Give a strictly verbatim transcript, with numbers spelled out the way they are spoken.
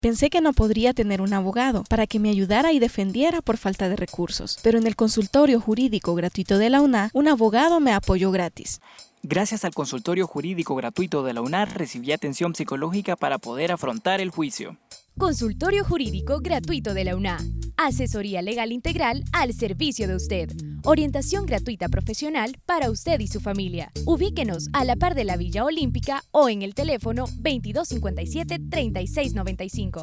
Pensé que no podría tener un abogado para que me ayudara y defendiera por falta de recursos, pero en el consultorio jurídico gratuito de la U N A, un abogado me apoyó gratis. Gracias al consultorio jurídico gratuito de la U N A, recibí atención psicológica para poder afrontar el juicio. Consultorio jurídico gratuito de la U N A. Asesoría legal integral al servicio de usted. Orientación gratuita profesional para usted y su familia. Ubíquenos a la par de la Villa Olímpica o en el teléfono veintidós cincuenta y siete, treinta y seis noventa y cinco.